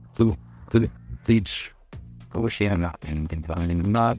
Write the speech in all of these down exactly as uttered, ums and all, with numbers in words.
tu, tudi tič, pošiljena in temperamentalna.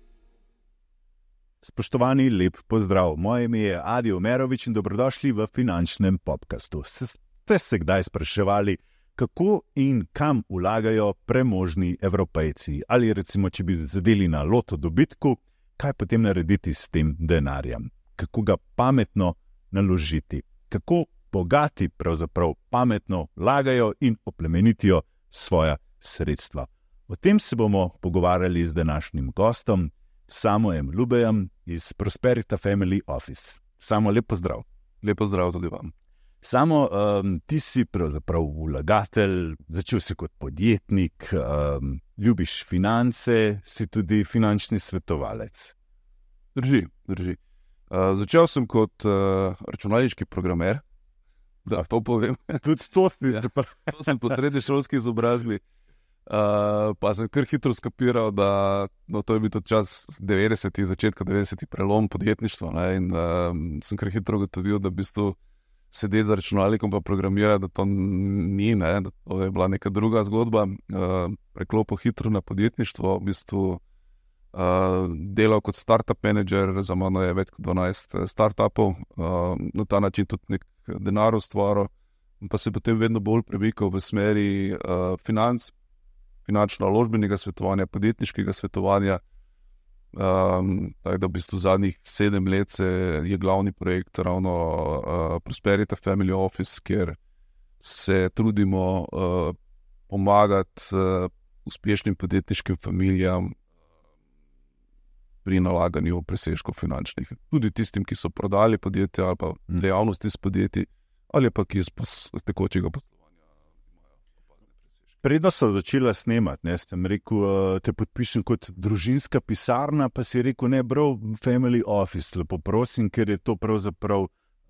Spoštovani, lep pozdrav. Moje ime je Adi Omerovič in dobrodošli v finančnem podcastu. Ste se kdaj spraševali, kako in kam vlagajo premožni Evropejci? Ali recimo, če bi zadeli na loto dobitku, kaj potem narediti s tem denarjem? Kako ga pametno naložiti? Kako bogati pravzaprav pametno vlagajo in oplemenitijo svoja sredstva? O tem se bomo pogovarjali z današnjim gostom, Samojem Lubejem iz Prosperita Family Office. Samo, lep pozdrav. Lep pozdrav tudi vam. Samo, um, ti si pravzaprav vlagatelj, začel si kot podjetnik, um, ljubiš finance, si tudi finančni svetovalec. Drži, drži. Uh, začel sem kot uh, računalniški programer, da to povem. Tudi to si. Ja, to sem po srednješolski izobrazbi. Uh, pa sem kar hitro skapiral, da no, to je bil tudi čas devetdesetih, začetka devetdesetih, prelom podjetništva. Ne, in uh, sem kar hitro ugotovil, da v bistvu sedeti za računalnikom pa programirati, da to ni, ne, da to je bila neka druga zgodba. Uh, preklopil hitro na podjetništvo, v bistvu uh, delal kot startup manager, za mano je več kot dvanajst startupov, uh, na ta način tudi nek denar ustvaril, pa se potem vedno bolj premikal v smeri uh, financ, finančno-naložbenega svetovanja, podjetniškega svetovanja. Um, tako da v bistvu zadnjih sedem let se je glavni projekt ravno uh, Prosperita Family Office, kjer se trudimo uh, pomagati uh, uspešnim podjetniškim familijam pri nalaganju presežkov finančnih. Tudi tistim, ki so prodali podjetje ali pa dejavnosti s podjetji, ali pa ki iz tekočega poslovanja. Predno so začela snemati, ne, sem rekel, te podpišem kot družinska pisarna, pa si rekel, ne, bro, Family Office, lepo prosim, ker je to pravzaprav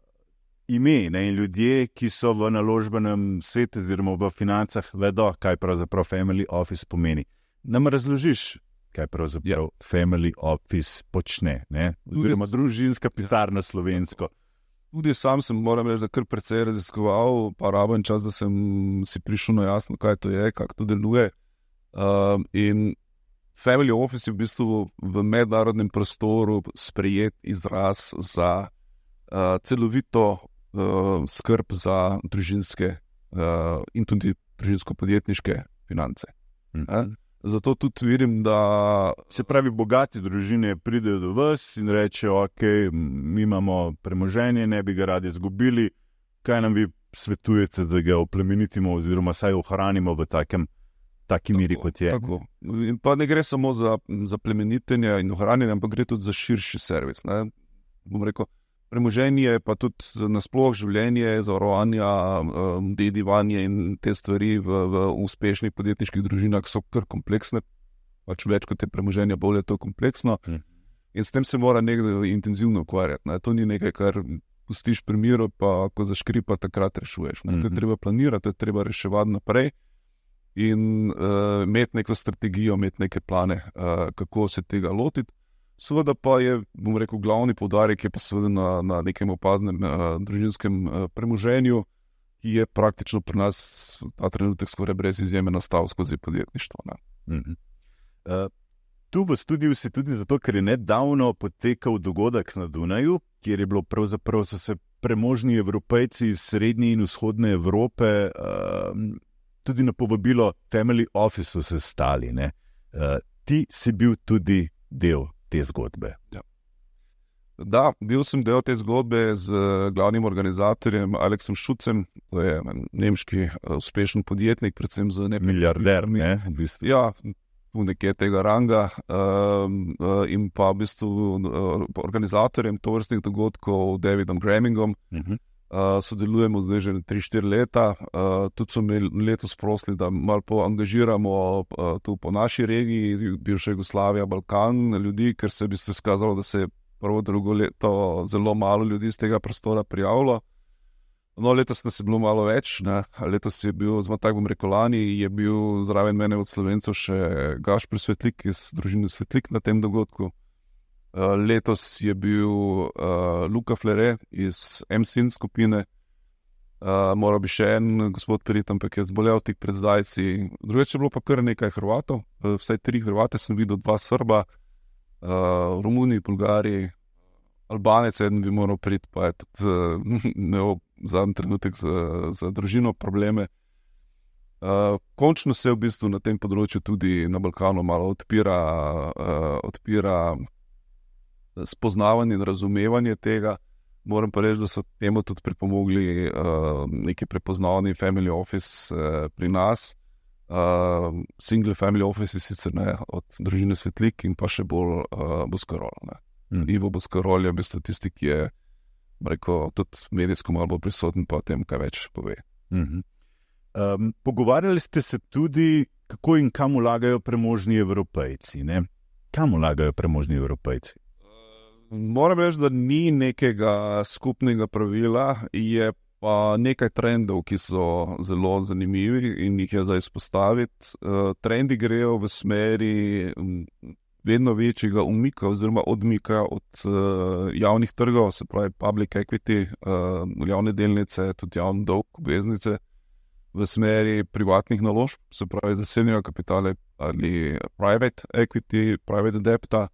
ime, ne, in ljudje, ki so v naložbenem svetu oziroma v financah, vedo, kaj pravzaprav Family Office pomeni. Nam razložiš, kaj pravzaprav ja. Family Office počne, ne, oziroma družinska pisarna ja. Slovensko. Tudi sam sem, moram reči, da kar precej raziskoval, pa raben čas, da sem si prišel na jasno, kaj to je, kako to deluje. Uh, in Family Office je v bistvu v mednarodnem prostoru sprejet izraz za uh, celovito uh, skrb za družinske uh, in tudi družinsko-podjetniške finance. Mm-hmm. Zato tudi vidim, da se pravi, bogati družine pridejo do vas in rečejo, ok, mi imamo premoženje, ne bi ga radi izgubili, kaj nam vi svetujete, da ga oplemenitimo oziroma saj ohranimo v takem, taki miri, kot je. Tako. In pa ne gre samo za, za plemenitenje in ohranjenje, ampak gre tudi za širši servis. Ne? Bom rekel, premoženje pa tudi nasploh življenje, zavarovanja, um, dedivanje in te stvari v, v uspešnih podjetniških družinah so kar kompleksne. Pač več kot je premoženja, bolj je to kompleksno. Hmm. In s tem se mora nekdo intenzivno ukvarjati. Ne? To ni nekaj, kar pustiš pri miru, pa ko zaškripa, takrat rešuješ. Ne? Hmm. To je treba planirati, to je treba reševati naprej in uh, imeti neko strategijo, imeti neke plane, uh, kako se tega lotiti. Seveda pa je, bom rekel, glavni poudarek je pa seveda na, na nekem opaznem uh, družinskem uh, premoženju, ki je praktično pri nas ta trenutek skoraj brez izjeme nastal skozi podjetništvo. Mm-hmm. Uh, tu v studiu si tudi zato, ker je nedavno potekal dogodek na Dunaju, kjer je bilo pravzaprav so se premožni Evropejci iz srednje in vzhodne Evrope uh, tudi na povabilo Family Office se stali. Ne? Uh, ti si bil tudi del te zgodbe. Ja. Da, bil sem del te zgodbe z glavnim organizatorjem Aleksom Šucem, to je nemški uspešen podjetnik, predvsem z nekaj milijarder, ne? V bistvu. Ja, nekje tega ranga uh, uh, in pa v bistvu uh, organizatorjem tovrstnih dogodkov Davidom Grammingom. Uh-huh. Uh, sodelujemo zdaj že tri štiri leta, uh, tudi so me letos prosili, da malo poangažiramo uh, tu po naši regiji, bivša Jugoslavija, Balkan, ljudi, ker se bi se skazalo, da se je prvo, drugo leto zelo malo ljudi z tega prostora prijavilo. No, letos nas je bilo malo več, ne? Letos je bil, zelo tako bom rekel, lani je bil zraven mene od Slovencev še Gašper Svetlik iz družine Svetlik na tem dogodku. Uh, letos je bil uh, Luka Flere iz M S I N skupine, Uh, moral bi še en gospod priti, ampak je zbolel tik pred zdajci. Drugače je bilo pa kar nekaj Hrvatov, uh, vsaj tri Hrvate sem videl, dva Srba, uh, Romuni, Bulgari, Albanec, eden bi moral priti, pa je tudi uh, imel zadnji trenutek za, za družino probleme. Uh, končno se v bistvu na tem področju tudi na Balkanu malo odpira, uh, odpira spoznavanje in razumevanje tega. Moram pa reči, da so temu tudi pripomogli uh, neki prepoznavni family office uh, pri nas. Uh, single family office sicer ne, od družine Svetlik in pa še bolj uh, Boscarol. Mm. Ivo Boscarol je v bistvu tisti, ki je rekel, tudi medijsko malo bolj prisoten, pa o tem kaj več pove. Mm-hmm. Um, pogovarjali ste se tudi, kako in kam vlagajo premožni Evropejci. Ne? Kam vlagajo premožni Evropejci? Moram reči, da ni nekega skupnega pravila, je pa nekaj trendov, ki so zelo zanimivi in jih je za izpostaviti. Uh, trendi grejo v smeri vedno večjega umika oziroma odmika od uh, javnih trgov, se pravi public equity, uh, javne delnice, tudi javni dolg, obveznice, v smeri privatnih naložb, se pravi zasebnega kapitala ali private equity, private debta.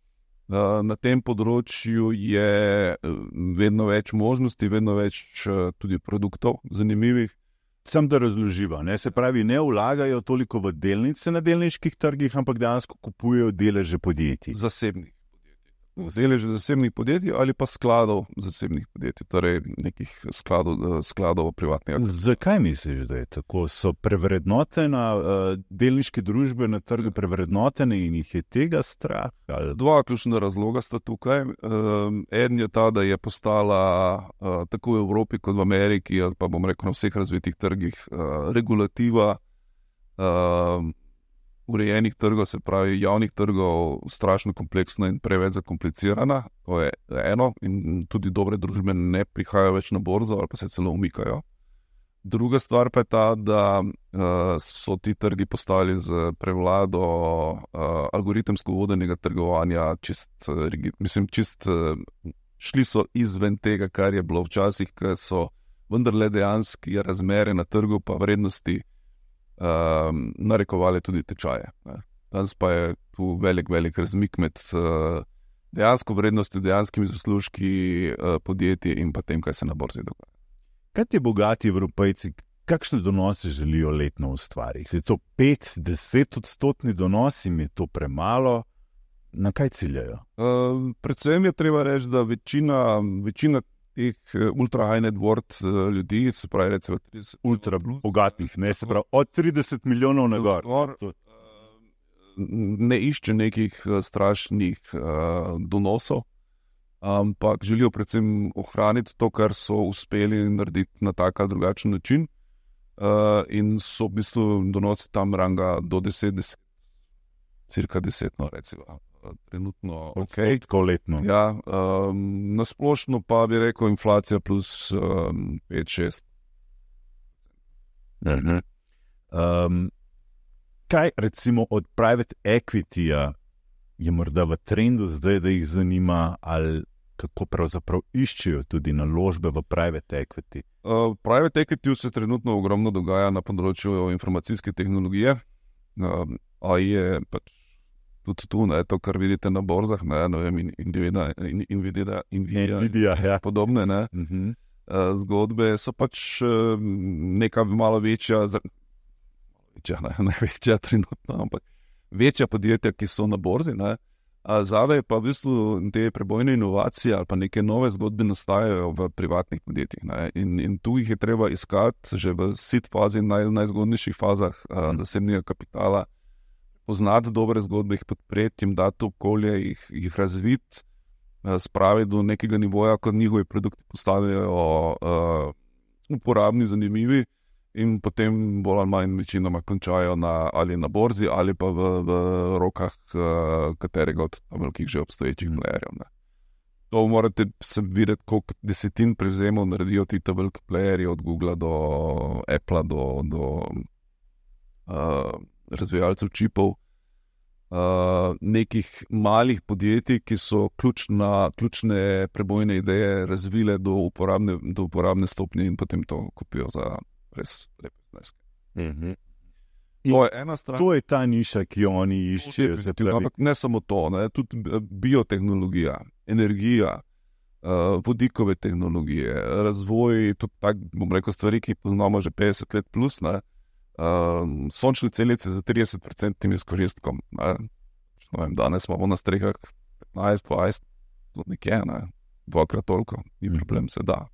Na tem področju je vedno več možnosti, vedno več tudi produktov zanimivih. Sam da razloživa, ne? Se pravi, ne vlagajo toliko v delnice na delniških trgih, ampak dejansko kupujejo deleže podjetij. Zasebnih podjetij. Deleže zasebnih podjetij ali pa skladov zasebnih podjetij, torej nekih skladov, skladov privatnega. Zakaj misliš, da je tako? So prevrednotena uh, delniške družbe na trgu prevrednotene in jih je tega strah? Ali? Dva ključna razloga sta tukaj. Um, eden je ta, da je postala uh, tako v Evropi kot v Ameriki, pa bom rekel na vseh razvitih trgih, uh, regulativa uh, urejenih trgov, se pravi javnih trgov, strašno kompleksna in preveč zakomplicirana. To je eno in tudi dobre družbe ne prihajajo več na borzo ali pa se celo umikajo. Druga stvar pa je ta, da uh, so ti trgi postali z prevlado uh, algoritemsko vodenega trgovanja čist, uh, mislim, čist uh, šli so izven tega, kar je bilo včasih, ker so vendarle dejanski razmere na trgu pa vrednosti Um, narekovali tudi tečaje. Ne. Danes pa je tu velik, velik razmik med uh, dejansko vrednostjo, dejanskimi zaslužki uh, podjetij in pa tem, kaj se na borzi dogaja. Kaj ti bogati Evropejci, kakšne donose želijo letno ustvariti? Je to pet, deset odstotni donos, jim je to premalo? Na kaj ciljajo? Uh, predvsem je treba reči, da večina, večina teh ultra high net worth ljudi, se pravi recimo trideset ultra bogatih, ne, se pravi od trideset milijonov na gor. gor ne išče nekih strašnih uh, donosov, ampak želijo predvsem ohraniti to, kar so uspeli narediti na tak ali drugačen način uh, in so v bistvu donosi tam ranga do deset, deset, cirka deset, no recimo. Trenutno okay, tako letno. Ja, um, na splošno pa bi rekel inflacija plus um, pet šest. Uh-huh. Um, kaj recimo od private equity-ja je morda v trendu zdaj, da jih zanima, ali kako pravzaprav iščejo tudi naložbe v private equity? Uh, private equity se trenutno ogromno dogaja na področju informacijske tehnologije. Uh, a je pač tudi tu, ne, to, kar vidite na borzah, ne, ne vem, Nvidia, Nvidia, Nvidia, Nvidia ja. podobne, ne, uh-huh. uh, zgodbe so pač uh, neka malo večja, večja, ne, največja trenutno, ampak večja podjetja, ki so na borzi, ne, a zadaj pa v bistvu te prebojne inovacije ali pa neke nove zgodbe nastajajo v privatnih podjetjih, ne, in, in tu jih je treba iskati že v seed fazi, naj, najzgodnejših fazah uh, zasebnega kapitala, poznati dobre zgodbe, jih podpreti, jim dati okolje, jih, jih razviti, spraviti do nekega nivoja, ko njihovi produkti postanejo uh, uporabni, zanimivi in potem bolj ali manj večinoma končajo na, ali na borzi ali pa v, v rokah uh, katerega od velikih že obstoječih playerjev. Ne. To morate se videti, koliko desetin prevzemov naredijo ti veliki playerji, od Googlea do Applea do, do uh, razvijalcev čipov. uh, nekih malih podjetij, ki so ključna, ključne prebojne ideje razvile do uporabne, do uporabne stopnje in potem to kupijo za res lepe zneske. Mhm. To je ena stran. To je ta niša, ki jo oni iščejo. se pravi. Ampak ne samo to, ne, tudi biotehnologija, energija, uh, vodikove tehnologije, razvoj, tudi tak, bom rekel, stvari, ki jih poznamo že petdeset let plus, ne, uh, sončne celice za trideset procentov izkoristkom. Ne. Ne vem, danes imamo na strehah petnajst, dvajset, tudi nekje, ne, dvakrat toliko, ni problem, se da.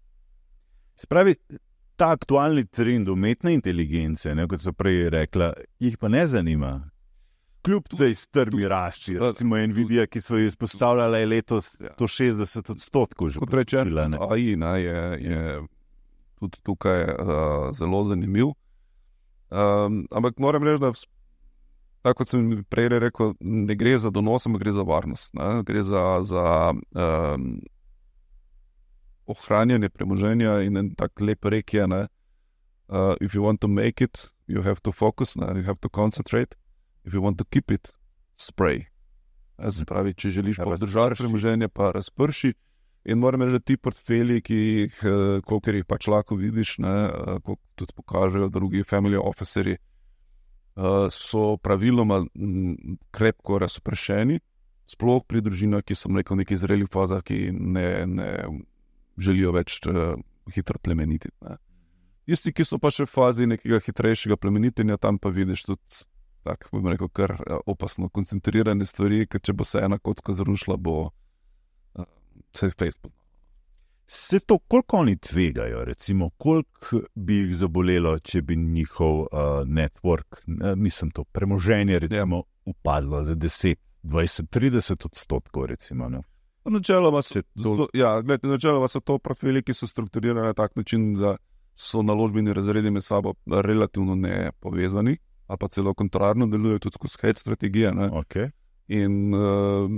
Se pravi, ta aktualni trend umetne inteligence, ne, kot so prej rekla, jih pa ne zanima. Kljub tej strmi rasti, recimo Nvidia, ki so jo izpostavljala, je letos sto šestdeset odstotkov že poskočila. A I ne, je, je tudi tukaj uh, zelo zanimiv. Um, ampak moram reči, da tako kot sem prej rekel, ne gre za donos, ampak gre za varnost. Ne? Gre za, za um, ohranjanje premoženja in en tak lep rek je, ne? Uh, if you want to make it, you have to focus, ne? You have to concentrate. If you want to keep it, spray. Se pravi, če želiš podržati premoženje, pa razprši. In moram reči, da ti portfelji, ki jih, kolikor jih pač lahko vidiš, ne, koliko tudi pokažejo drugi family officeri, so praviloma krepko razpršeni, sploh pri družinah, ki so rekel, v nekih zrelih fazah, ki ne, ne želijo več hitro plemeniti. Ne. Tisti, ki so pa še v fazi nekega hitrejšega plemenitenja, tam pa vidiš tudi tako, bom rekel, kar opasno koncentrirane stvari, ker če bo se ena kocka zrušila, bo uh, se fejst poznal. Se to, koliko oni tvegajo, recimo, koliko bi jih zabolelo, če bi njihov uh, network, uh, mislim to, premoženje, recimo, ja. upadlo za deset, dvajset, trideset odstotkov, recimo, ne? Načeloma so, to... so, ja, gled, načeloma so to profili, ki so strukturirani na tak način, da so naložbeni razredi med sabo relativno nepovezani, ali pa celo kontrarno delujejo tudi skozi hedge strategije. Okay. In uh,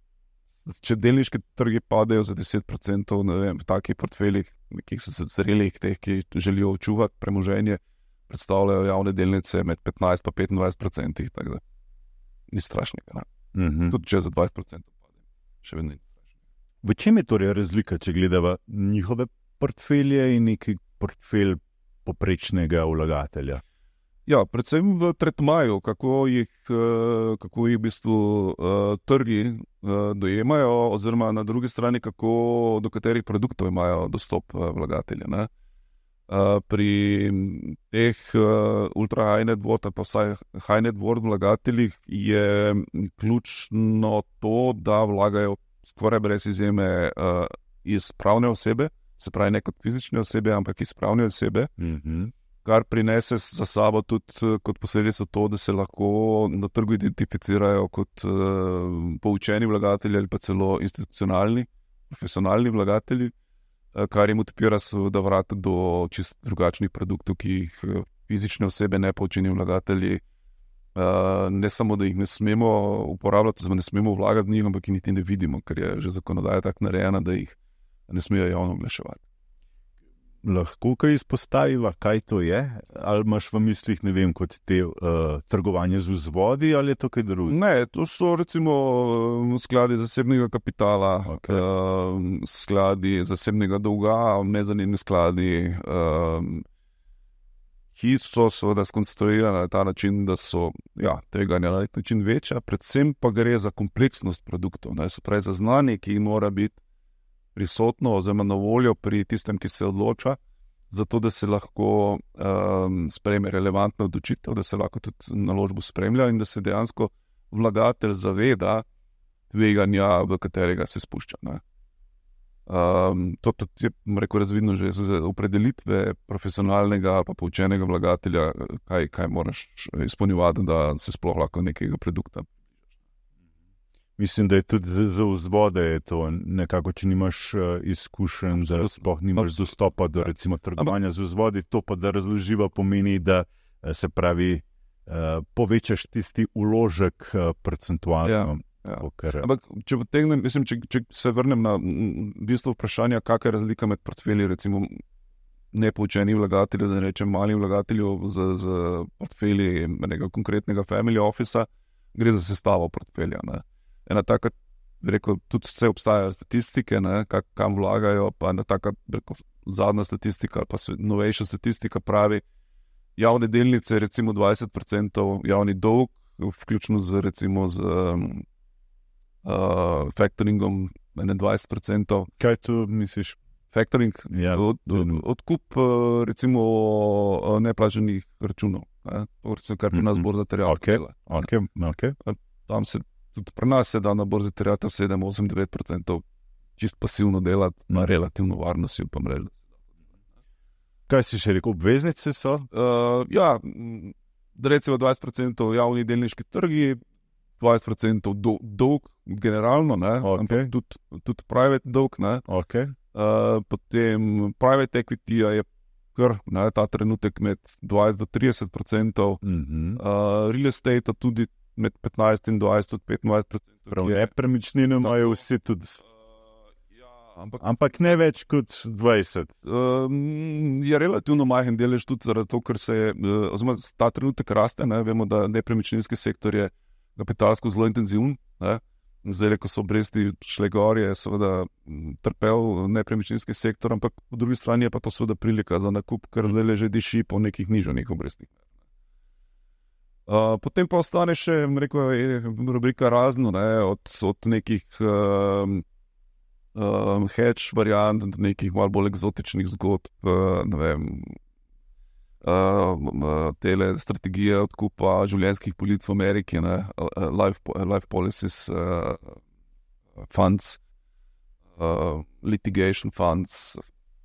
če delniški trgi padejo za deset procentov, ne vem, v takih portfeljih, nekih zrelih, teh, ki želijo očuvati premoženje, predstavljajo javne delnice med petnajst pa petindvajset procentih, tako da ni strašnega. Mm-hmm. Tudi če za dvajset procentov pade, še vedno ni strašnega. V čem je torej razlika, če gledava njihove portfelje in neki portfelj poprečnega vlagatelja? Ja, predvsem v tretmaju, kako jih, kako jih v bistvu trgi dojemajo, oziroma na drugi strani, kako, do katerih produktov imajo dostop vlagatelji. Ne? Pri teh ultra high net worth, pa vsaj high net worth vlagateljih je ključno to, da vlagajo skoraj brez izjeme iz pravne osebe, se pravi ne kot fizične osebe, ampak iz pravne osebe. Mm-hmm. Kar prinese za sabo tudi kot posledico to, da se lahko na trgu identificirajo kot uh, poučeni vlagatelji ali pa celo institucionalni, profesionalni vlagatelji, uh, kar jim odpira seveda vrata do čisto drugačnih produktov, ki jih uh, fizične osebe, nepoučeni vlagatelji, uh, ne samo, da jih ne smemo uporabljati, oziroma ne smemo vlagati v njih, ampak jih niti ne vidimo, ker je že zakonodaja tako narejena, da jih ne smejo javno oglaševati. Lahko kaj izpostaviva, kaj to je? Ali imaš v mislih, ne vem, kot te uh, trgovanje z vzvodi, ali je to kaj drugega? Ne, to so recimo skladi zasebnega kapitala, Okay. uh, skladi zasebnega dolga, mezanini skladi, uh, ki so seveda skonstruirani na ta način, da so ja, tveganja na nek način večja, predvsem pa gre za kompleksnost produktov, ne, se pravi za znanje, ki mora biti prisotno oziroma na voljo pri tistem, ki se odloča, zato da se lahko um, sprejme relevantna odločitev, da se lahko tudi naložbo spremlja in da se dejansko vlagatelj zaveda tveganja, v katerega se spušča. Ne. Um, to tudi je, rekel, razvidno že z opredelitve profesionalnega pa poučenega vlagatelja, kaj, kaj moraš izpolnjevati, da se sploh lahko nekega produkta. Mislim, da je tudi za, za vzvode je to nekako, če nimaš uh, izkušenj, da sploh nimaš dostopa do recimo trgovanja z vzvodi, to pa da razloživa pomeni, da uh, se pravi uh, povečaš tisti uložek uh, procentualno. Ja, ja. Okar... Ampak če potegnem, mislim, če, če se vrnem na bistvo vprašanja, kakšna je razlika med portfelji, recimo nepoučenih vlagateljev, da ne rečem malih vlagateljev z, z portfelji nekega konkretnega family officea, gre za sestavo portfelja. Ne. Ena taka, rekel, tudi vse obstajajo statistike, ne, kak, kam vlagajo, pa ena taka, rekel, zadnja statistika ali pa novejša statistika pravi, javne delnice recimo dvajset procentov, javni dolg, vključno z recimo z um, uh, factoringom dvajset procentov. Kaj tu misliš? Factoring, Ja, od, od, odkup uh, recimo uh, neplačanih računov, ne? To, recimo, kar pri nas Mhm. borza terjatev Okej. dela. Okay, okay. Tam se, tudi pri nas se da na borzi terjatev sedem, osem, devet procentov čist pasivno delati na relativno varnosti, upam reči. Kaj si še rekel? Obveznice so? Uh, ja, m, recimo dvajset procentov javni delniški trgi, dvajset procentov do, dolg generalno, ne, Okej. ampak tudi, tudi private dolg, ne. Okay. Uh, potem private equity je kar, ne, ta trenutek med dvajset do trideset procentov, Mm-hmm. uh, real estate tudi med petnajst in dvajset do petindvajset procentov. Prav, ki je- nepremičnine imajo vsi tudi, Uh, ja, ampak ampak ne več kot dvajset. Um, je relativno majhen delež tudi zaradi toho, ker se je, uh, oziroma ta trenutek raste, ne, vemo, da nepremičninski sektor je kapitalsko zelo intenziven, ne. Zdaj, ko so obresti šle gor, je seveda m, trpel nepremičninski sektor, ampak po drugi strani je pa to seveda prilika za nakup, ker zdaj že diši po nekih nižjih obrestih. Uh, potem pa ostane še, bom rekel, je rubrika razno, ne, od, od nekih um, um, hedge variant do nekih malo bolj eksotičnih zgodb, uh, ne vem, uh, tele strategije odkupa življenjskih polic v Ameriki, ne, uh, life, life policies, uh, funds, uh, litigation funds.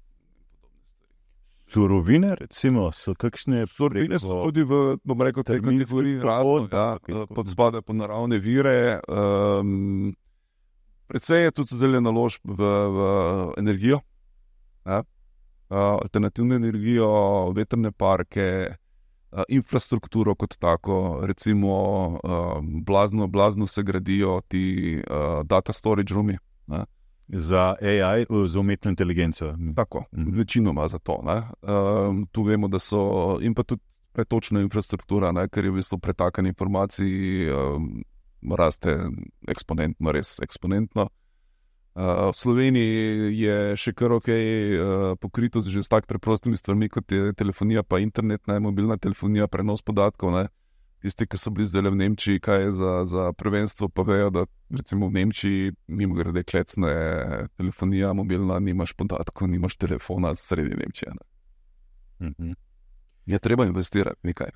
Surovine, recimo, so kakšne Surovine so tudi v, bom rekel, tej terminski kategoriji prehod, razno, ja, okay, tako. pod spadajo po naravne vire. Um, predvsej je tudi zdaj naložb v, v energijo, ja, uh, alternativno energijo, vetrne parke, uh, infrastrukturo kot tako, recimo uh, blazno, blazno se gradijo ti uh, data storage roomi. Ne. za A I, za umetno inteligenco. Tako, Mhm. večinoma za to. Um, tu vemo, da so in pa tudi pretočna infrastruktura, ne, ker je v bistvu pretakanje informacij um, raste eksponentno, res eksponentno. Uh, v Sloveniji je še kar ok uh, pokrito že s tak preprostimi stvarmi, kot je telefonija, pa internet, ne, mobilna telefonija, prenos podatkov. Ne. Tisti, ki so bili zdaj v Nemčiji, kaj je za, za prvenstvo, pa vejo, da recimo v Nemčiji mimo grede klecne telefonija, mobilna, nimaš podatkov, nimaš telefona sredi Nemčije. Ne. Mhm. Je treba investirati nekaj.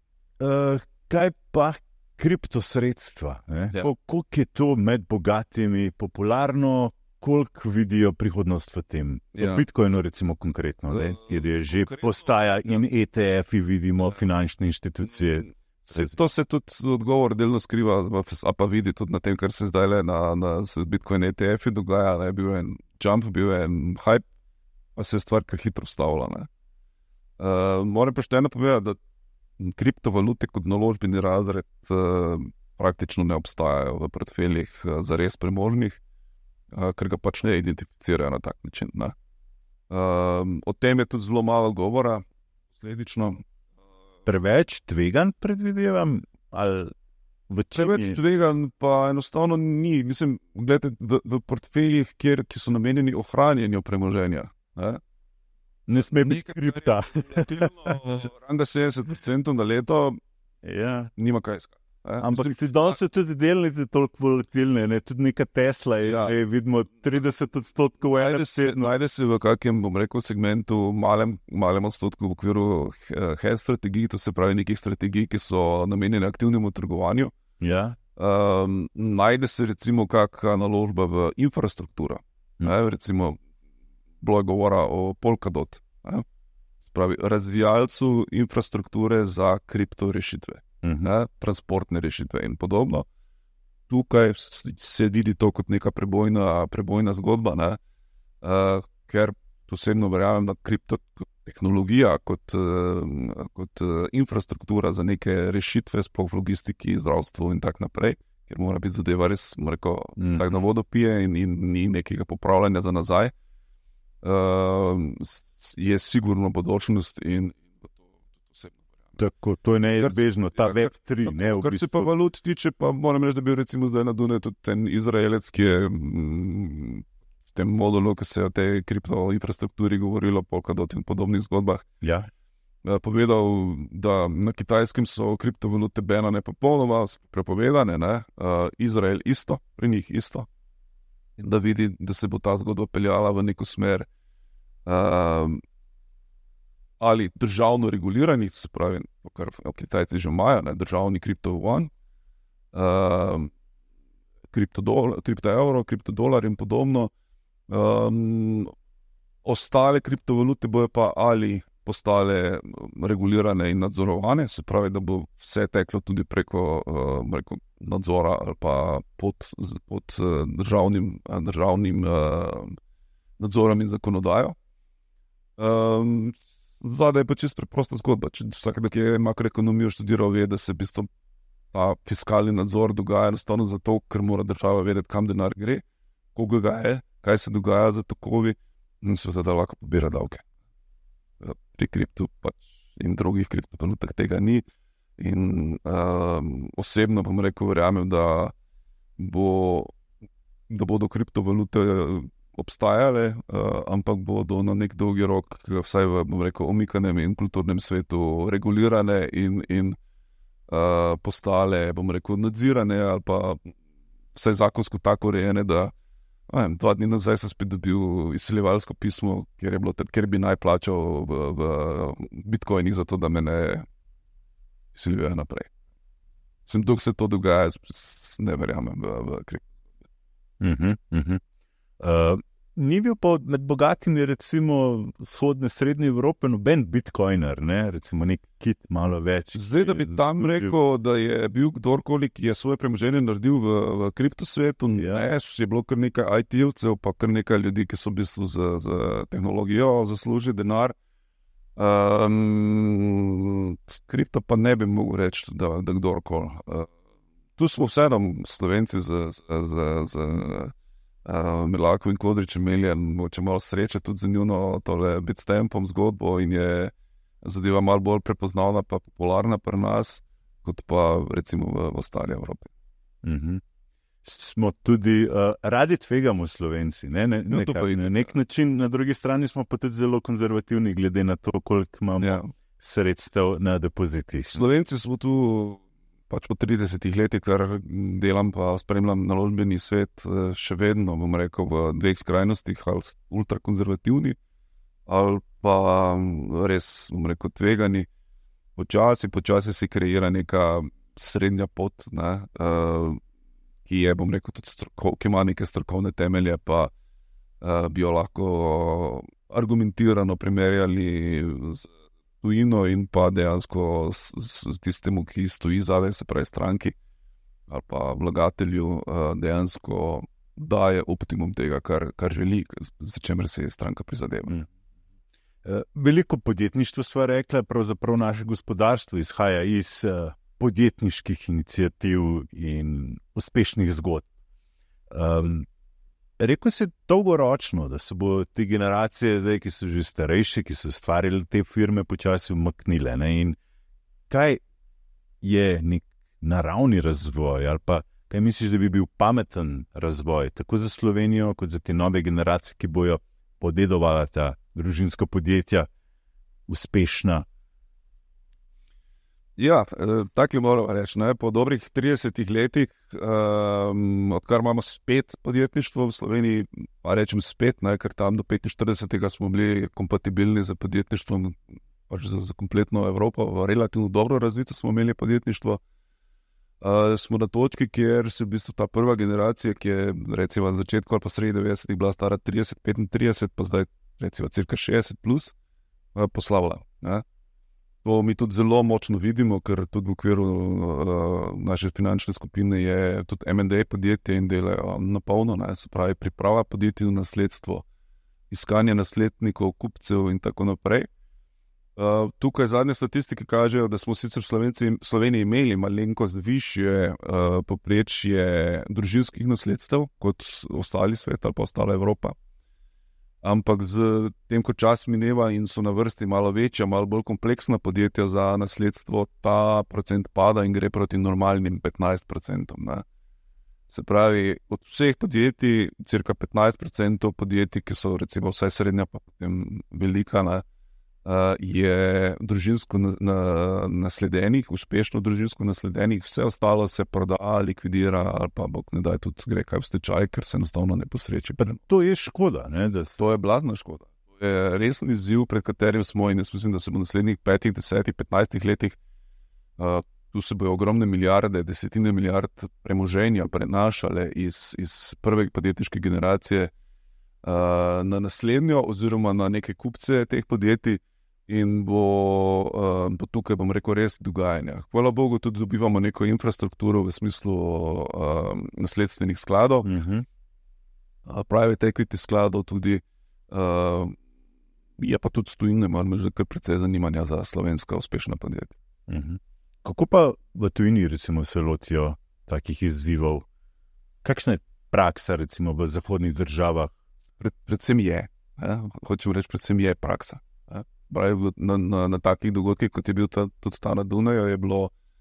Uh, kaj pa kriptosredstva? ne? Ja. Kol- Koliko je to med bogatimi popularno, koliko vidijo prihodnost v tem? V Ja. Bitcoinu, recimo, konkretno, ne? Eh, Kjer je že konkretno, postaja in ja. E T F-i vidimo, finančne inštitucije. Se, to se tudi odgovor delno skriva, v- a pa vidi tudi na tem, kar se zdaj le na, na s Bitcoin E T F-i dogaja. Ne, bil je en jump, bil je en hype, pa se je stvar kar hitro ustavila. Ne. Uh, moram pošteno povedati, da kriptovalute kot naložbeni razred uh, praktično ne obstajajo v portfeljih uh, za res premožnih, uh, ker ga pač ne identificirajo na tak način. Ne. Uh, o tem je tudi zelo malo govora, posledično. Preveč tvegan, predvidevam, ali v Preveč čem? tvegan pa enostavno ni. Mislim, gledajte, v, v portfeljih, kjer, ki so namenjeni ohranjanju premoženja. Ne? Ne sme biti Nekaj, kripta. Ranga sedemdeset procentov na leto, Ja. nima kaj iskati. ne. Ampak Mislim, si danes so tudi delnice toliko volatilne, ne? Tudi neka Tesla je, Ja. že vidimo trideset odstotkov v Najde enem se, tednu. najde se v kakem, bom rekel, segmentu, malem, malem odstotku v okviru hedge strategij, to se pravi nekih strategij, ki so namenjene aktivnemu trgovanju. Ja. Um, najde se recimo kakšna naložba v infrastrukturo. Hm. Ne, recimo, bilo je govora o Polkadot, ne, se pravi razvijalcu infrastrukture za kriptorešitve, Mhm. ne, transportne rešitve in podobno. Tukaj s- se vidi to kot neka prebojna, prebojna zgodba, ne, uh, ker osebno verjamem, da kriptotehnologija kot, uh, kot uh, infrastruktura za neke rešitve, sploh v logistiki, zdravstvu in tako naprej, ker mora biti zadeva res, bom rekel, Mhm. tako na vodo pije in, in ni nekega popravljanja za nazaj, uh, je sigurno bodočnost in to osebno Tako, to je neizbežno, ta Ja, web tri, ne v Kar se pa bistvu. valut tiče, pa moram reči, da bi recimo zdaj na Dunaju tudi ten Izraelec, ki je mm, v tem modulu, ki se je o tej kriptoinfrastrukturi govorilo, Polkadot in podobnih zgodbah, Ja. eh, povedal, da na Kitajskem so kriptovalute banane popolnoma prepovedane, ne? Uh, Izrael isto, pri njih isto. In da vidi, da se bo ta zgodba peljala v neko smer uh, ali državno reguliranih, se pravi, kar Kitajci že imajo, ne, državni kriptovan, uh, kriptodolar, kriptoevro, kriptodolar in podobno. Um, ostale kriptovalute bojo pa ali postale regulirane in nadzorovane, se pravi, da bo vse teklo tudi preko, uh, preko nadzora ali pa pod, pod uh, državnim, uh, državnim uh, nadzorom in zakonodajo. Um, Zadaj je pa čisto preprosta zgodba. Če vsak, ki je makroekonomijo študiral, ve, da se v bistvu ta fiskalni nadzor dogaja enostavno zato, ker mora država vedeti, kam denar gre, koga ga je, kaj se dogaja za tokovi in seveda da lahko pobira davke. Pri kriptu pač in drugih kriptovalutah tega ni. In um, osebno bom rekel, verjamem, da, bo, da bodo kriptovalute obstajale, uh, ampak bodo na nek dolgi rok, vsaj v, bom rekel, omikanem in kulturnem svetu regulirane in, in uh, postale, bom rekel, nadzirane ali pa vsaj zakonsko tako urejene, da vem, dva dni nazaj sem spet dobil izsiljevalsko pismo, kjer, je bilo, kjer bi naj plačal v, v bitcoinih za to, da me ne izsiljujejo naprej. Sem dok se to dogaja, ne verjamem v, v kripto. Uh-huh, uh-huh. Uh, ni bil pa med bogatimi, recimo, vzhodne, srednje Evrope noben bitcoiner, ne? Recimo nek kit malo več. Zdaj, da bi tam rekel, da je bil kdorkoli, ki je svoje premoženje naredil v, v kriptosvetu, Ja. ne, je bilo kar nekaj I T-jevcev, pa kar nekaj ljudi, ki so v bistvu z, z tehnologijo zaslužili denar. Um, kripto pa ne bi mogel reči, da, da kdorkoli. Uh, tu smo vseeno Slovenci z, z, z, z Uh, Milako in Kodričem imeli mogoče malo sreče tudi za njuno tole bitstampom zgodbo in je zadeva malo bolj prepoznavna pa popularna pri nas, kot pa recimo v, v ostali Evropi. Uh-huh. Smo tudi uh, radi tvegamo Slovenci, ne? Ne, No, to nekak, pa itak, na nek način, na drugi strani smo pa tudi zelo konzervativni, glede na to, koliko imamo Ja. sredstev na depozitih. Slovenci smo tu pač po tridesetih letih, kar delam pa spremljam naložbeni svet, še vedno, bom rekel, v dveh skrajnostih, ali ultrakonzervativni, ali pa res, bom rekel, tvegani. Počasi, počasi se kreira neka srednja pot, ne, uh, ki je, bom rekel, tudi stroko, ki ima neke strokovne temelje, pa uh, bi jo lahko argumentirano primerjali z tujino in pa dejansko s, s tistemu, ki stoji zadaj, se pravi stranki ali pa vlagatelju, uh, dejansko daje optimum tega, kar, kar želi, za čemer se je stranka prizadeva. Mm. Veliko podjetništva sva rekla, pravzaprav naše gospodarstvo izhaja iz uh, podjetniških iniciativ in uspešnih zgodb. Um, rekel si dolgoročno, da se bo te generacije, zdaj, ki so že starejše, ki so ustvarjali te firme, počasi umaknile. Ne? In kaj je nek naravni razvoj ali pa kaj misliš, da bi bil pameten razvoj, tako za Slovenijo, kot za te nove generacije, ki bojo podedovala ta družinska podjetja, uspešna? Ja, tako moramo reči. Ne? Po dobrih tridesetih letih, um, odkar imamo spet podjetništvo v Sloveniji, pa rečem spet, ne? Ker tam do petinštiridesetega smo bili kompatibilni z podjetništvom, pač za, za kompletno Evropo, relativno dobro razvito smo imeli podjetništvo. Uh, smo na točki, kjer se v bistvu ta prva generacija, ki je recimo na začetku ali pa sredi devetdesetih bila stara trideset, petintrideset, pa zdaj recimo cirka šestdeset plus, uh, poslavlja. Ne? To mi tudi zelo močno vidimo, ker tudi v okviru uh, naše finančne skupine je tudi M and A podjetje in delajo na polno, ne? Se pravi priprava podjetij na nasledstvo, iskanje naslednikov, kupcev in tako naprej. Uh, tukaj zadnje statistike kažejo, da smo sicer v Sloveniji imeli malenkost višje uh, poprečje družinskih nasledstev kot ostali svet ali pa ostala Evropa. ampak z tem, ko čas mineva in so na vrsti malo večja, malo bolj kompleksna podjetja za nasledstvo, ta procent pada in gre proti normalnim petnajst procentov. Ne. Se pravi, od vseh podjetij, cirka petnajst procentov podjetij, ki so recimo vsaj srednja, pa potem velika, ne, je družinsko na, na, nasledenih, uspešno družinsko nasledenih, vse ostalo se proda, likvidira ali pa bog ne daj tudi gre kaj v stečaj, ker se enostavno ne posreči. Pa to je škoda, ne? Da s... To je blazna škoda. To je resen izziv, pred katerim smo in jaz mislim, da se bo v naslednjih petih, desetih, petnajstih letih uh, tu se bojo ogromne milijarde, desetine milijard premoženja prenašale iz, iz prve podjetniške generacije uh, na naslednjo oziroma na neke kupce teh podjetij. In bo, uh, bo tukaj, bom rekel, res dogajanja. Hvala Bogu, tudi dobivamo neko infrastrukturo v smislu uh, nasledstvenih skladov, uh-huh. uh, private equity skladov tudi, uh, je pa tudi stojine, malo že kar precej zanimanja za slovenska uspešna podjetja. Uh-huh. Kako pa v tujini recimo se lotijo takih izzivov? Kakšna je praksa recimo v zahodnih državah? Pred, predvsem je, eh? hočem reči, predvsem je praksa. Pravi, na, na, na takih dogodkih, kot je bil ta, tudi ta na Dunaju, je bilo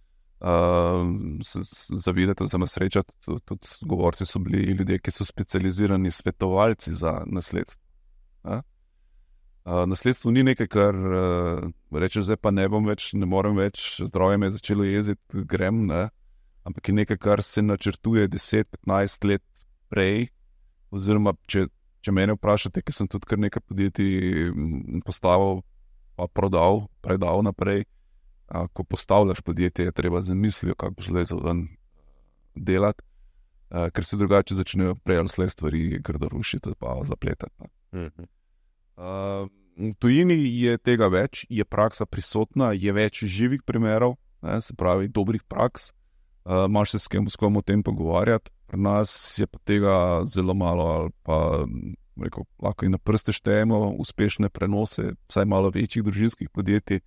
uh, zavideti, za me sreča, tudi, tudi govorci so bili ljudje, ki so specializirani svetovalci za nasledstvo. Uh, nasledstvo ni nekaj, kar uh, reče, zdaj pa ne bom več, ne morem več, zdravje me je začelo jeziti, grem, ne? Ampak je nekaj, kar se načrtuje deset petnajst let prej, oziroma če, če mene vprašate, ker sem tudi kar nekaj podjetij postavil, pa prodal, predal naprej. A, ko postavljaš podjetje, je treba zamislijo, kako boš lezel ven delati, a, ker se drugače začnejo prej ali slej stvari grdo rušiti pa zapletati. Mm-hmm. A, v tujini je tega več, je praksa prisotna, je več živih primerov, ne, se pravi dobrih praks, a, imaš se s kom, s kom o tem pogovarjati. Pri nas je pa tega zelo malo ali pa rekel, lahko in na prste štejemo uspešne prenose, vsaj malo večjih družinskih podjetij.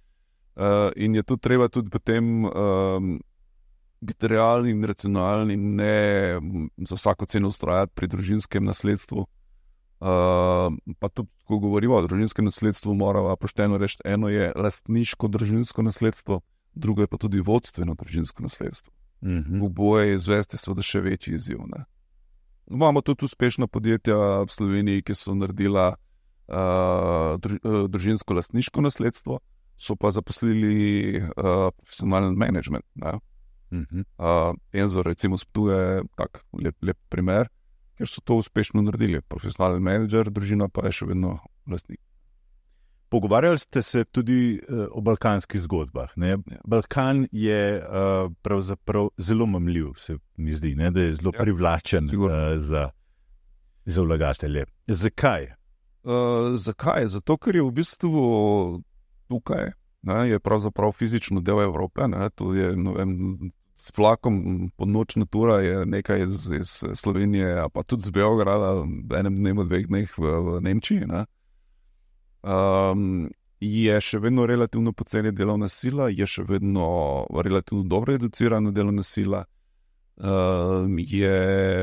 Uh, in je tu treba tudi potem um, biti realni in racionalni, ne za vsako ceno ustrajati pri družinskem nasledstvu. Uh, pa tudi, ko govorimo o družinskem nasledstvu, moramo pošteno reči, eno je lastniško družinsko nasledstvo, drugo je pa tudi vodstveno družinsko nasledstvo. Mm-hmm. Oboje je izvesti seveda še večji izziv, ne. Imamo tudi uspešna podjetja v Sloveniji, ki so naredila uh, druž, uh, družinsko lastniško nasledstvo, so pa zaposlili uh, profesionalen management. Mm-hmm. Uh, Enzor recimo sptuje tak lep, lep primer, ker so to uspešno naredili. Profesionalen manager, družina pa je še vedno lastnik. Pogovarjali ste se tudi uh, o balkanskih zgodbah. Ne? Ja. Balkan je uh, pravzaprav zelo mamljiv, se mi zdi, ne? Da je zelo ja, privlačen uh, za, za vlagatelje. Zakaj? Uh, zakaj? Zato, ker je v bistvu tukaj, ne, je pravzaprav fizično del Evrope. Ne? To je, ne vem, s vlakom pod nočna tura je nekaj iz, iz Slovenije, pa tudi z Beograda, v enem dnevu, dveh dneh v, v Nemčiji. Ne? Um, je še vedno relativno poceni delovna sila, je še vedno relativno dobro educirana delovna sila, uh, je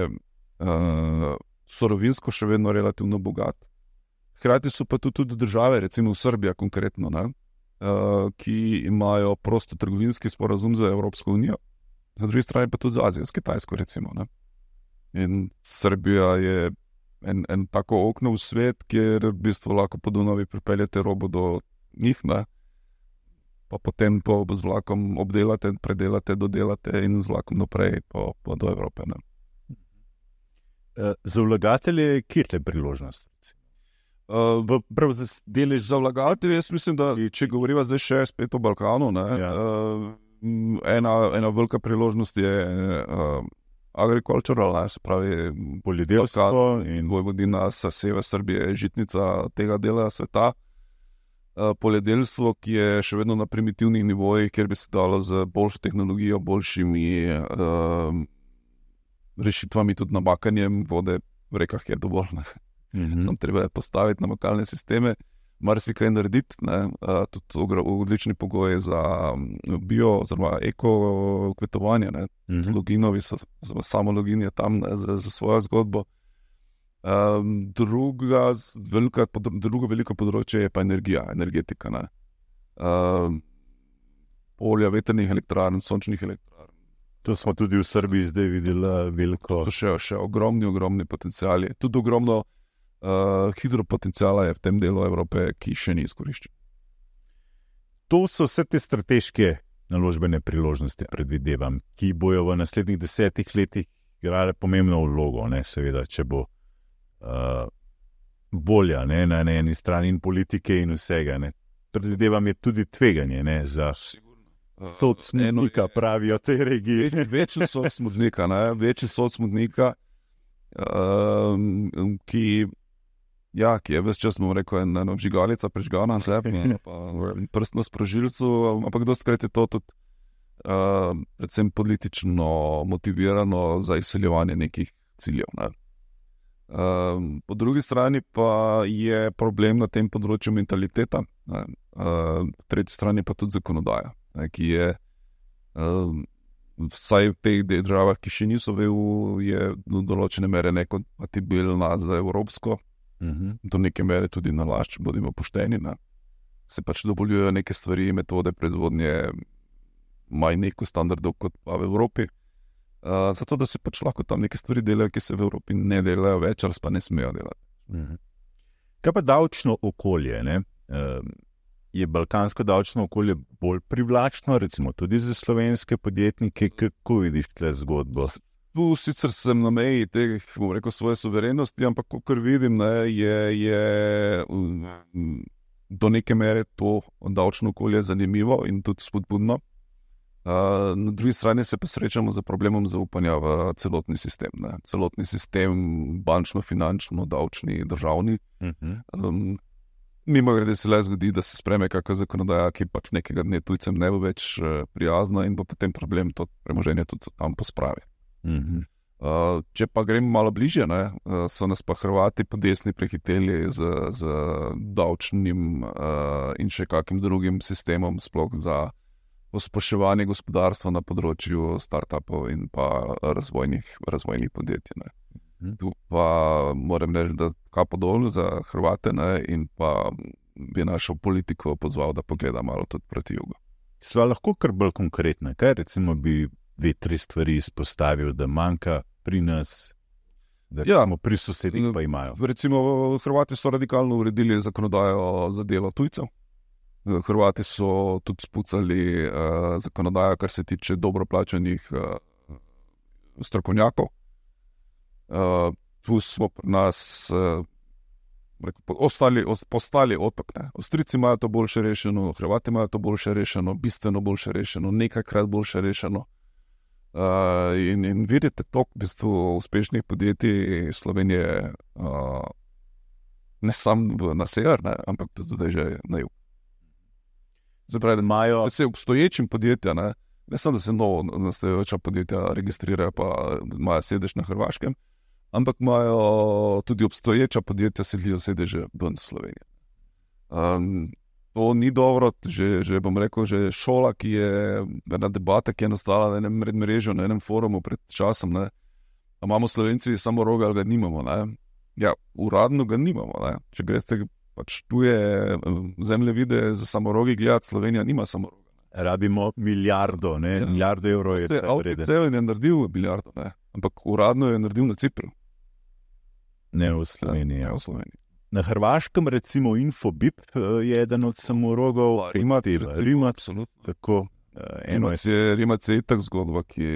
uh, surovinsko še vedno relativno bogat. Hkrati so pa tudi, tudi države, recimo Srbija konkretno, ne, uh, ki imajo prostotrgovinski sporazum za Evropsko unijo, na drugi strani pa tudi z Azijo, s Kitajsko recimo. Ne. In Srbija je En, en tako okno v svet, kjer v bistvu lahko po Dunavi pripeljete robo do njih, ne? Pa potem po, z vlakom obdelate, predelate, dodelate in z vlakom naprej pa, pa do Evrope. Ne? Za vlagatelje, kje je priložnost? Uh, v, prav, za delež za vlagatelje, jaz mislim, da če govoriva zdaj še spet o Balkanu, ne, ja. uh, ena, ena velika priložnost je uh, agricultural, ne, se pravi poljedelstvo in Vojvodina, sever Srbije, žitnica tega dela sveta. Uh, poljedelstvo, ki je še vedno na primitivnih nivojih, kjer bi se dalo z boljšo tehnologijo, boljšimi uh, rešitvami, tudi nabakanjem vode v rekah je dovolj. Mm-hmm. Sam treba je postaviti namakalne sisteme, marsikaj narediti, ne, uh, tudi odlični pogoji za bio, oziroma eko kvetovanje, ne. Mm-hmm. Loginovi so, samo Login je tam, ne, za, za svojo zgodbo. Um, druga, velika, drugo veliko področje je pa energija, energetika. Um, polja vetrnih elektrarn, sončnih elektrarn. To smo tudi v Srbiji zdaj videli veliko. To so še, še ogromni, ogromni potenciali. Tudi ogromno uh, hidropotenciala je v tem delu Evrope, ki še ni izkoriščen. To so vse te strateške naložbene priložnosti, predvidevam, ki bojo v naslednjih desetih letih igrale pomembno vlogo, ne, seveda, če bo Uh, volja, ne, na eni strani in politike in vsega. Ne. Predvidevam je tudi tveganje, ne, za sod smodnika, uh, pravijo te regije. Večji sod smodnika, ne, večji sod smodnika, uh, ki, ja, ki je ves čas, bomo rekel, ena vžigalica prežgana, pa prst na sprožilcu, ampak dostikrat je to tudi uh, predvsem politično motivirano za izseljevanje nekih ciljev, ne. Uh, po drugi strani pa je problem na tem področju mentaliteta, ne, uh, po tretji strani pa tudi zakonodaja, ne, ki je uh, vsaj v teh državah, ki še niso v E U, je do določene mere nekompatibilna za evropsko, uh-huh. do neke mere tudi nalašč, bodimo pošteni, ne. Se pač dovoljujejo neke stvari, metode proizvodnje manj neko standardov kot pa v Evropi. Uh, zato, da se pač lahko tam neke stvari delajo, ki se v Evropi ne delajo več, ali pa ne smejo delati. Mhm. Kaj pa davčno okolje? Ne? Uh, je balkansko davčno okolje bolj privlačno, recimo tudi za slovenske podjetnike? Kako vidiš tle zgodbo? Tu sicer sem na meji teh, bom rekel, svoje suverenosti, ampak kakor vidim, ne, je, je um, do neke mere to davčno okolje zanimivo in tudi spodbudno. Uh, na drugi strani se pa srečamo z problemom zaupanja v celotni sistem. Ne? Celotni sistem, bančno, finančno, davčni, državni. Uh-huh. Um, mimo grede se le zgodi, da se spreme kakšna zakonodaja, ki pač nekega dne tujcem ne bo več uh, prijazna in bo potem problem to premoženje tudi tam pospravi. Uh-huh. Uh, če pa gremo malo bližje, ne, uh, so nas pa Hrvati po desni prehiteli z, z davčnim uh, in še kakim drugim sistemom, sploh za pospeševanje gospodarstva na področju startupov in pa razvojnih, razvojnih podjetij. Ne. Hmm. Tu pa moram reči, da kapo dol za Hrvate, ne, in pa bi našo politiko pozval, da pogleda malo tudi proti jugu. Sva lahko kar bolj konkretna. Kaj recimo bi dve, tri stvari izpostavil, da manjka pri nas, da ja, pri sosedih pa imajo? Recimo Hrvati so radikalno uredili zakonodajo za delo tujcev. Hrvati so tudi spucali uh, zakonodajo, kar se tiče dobro plačanih uh, strokovnjakov. Uh, tu smo pri nas uh, rekel, ostali, postali otok. Ne. Avstrijci imajo to boljše rešeno, Hrvati imajo to boljše rešeno, bistveno boljše rešeno, nekajkrat boljše rešeno. Uh, in, in vidite tok v bistvu uspešnih podjetij Slovenije uh, ne samo na sever, ne, ampak tudi zdaj že na jug. Zapravi, da, Majo... da se obstoječim podjetja, ne, ne samo, da se novo nastajajoča podjetja registrirajo pa imajo sedež na Hrvaškem, ampak imajo tudi obstoječa podjetja selijo sedeže ven Slovenije. Um, to ni dobro, že, že bom rekel, že šola, ki je ena debata, ki je nastala na enem medmrežju, na enem forumu pred časom, ne, a imamo Slovenci samo roga ali ga nimamo, ne. Ja, uradno ga nimamo, ne. Če greste pač tuje zemlje vide za samorogi gledati, Slovenija nima samoroga. Rabimo milijardo, ne? Ja. Milijardo evrov je to vreden. Avto je naredil milijardo, ne? Ampak uradno je naredil na Cipru. Ne v Sloveniji. Ja, ne v Sloveniji. Na Hrvaškem recimo Infobip je eden od samorogov. Rimac, Rimac, absolutno. Tako, eno Rimac je, Rimac je itak zgodba, ki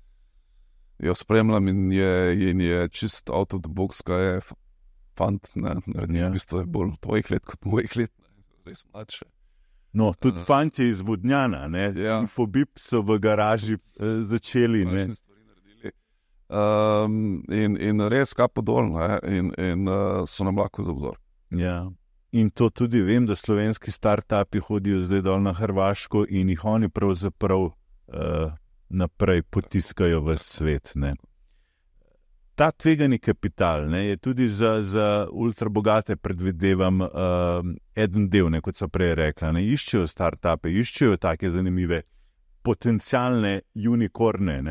jo spremljam in je, in je čist out of the box, kaj je fant, ne, naredi, ja. V bistvu je bolj tvojih let kot mojih let, ne, res mladše. No, tudi uh, fant je iz Vodnjana, ne, ja. Infobip so v garaži eh, začeli, ne. Um, in, in res kapo dol, ne, in, in uh, so nam lahko za vzor. Ja, in to tudi vem, da slovenski startupi hodijo zdaj dol na Hrvaško in jih oni pravzaprav uh, naprej potiskajo v svet, ne. Ta tvegani kapital, ne, je tudi za, za ultrabogate, predvidevam, uh, eden del, ne, kot so prej rekla, ne, iščejo startupe, iščejo take zanimive potencialne unikorne, ne.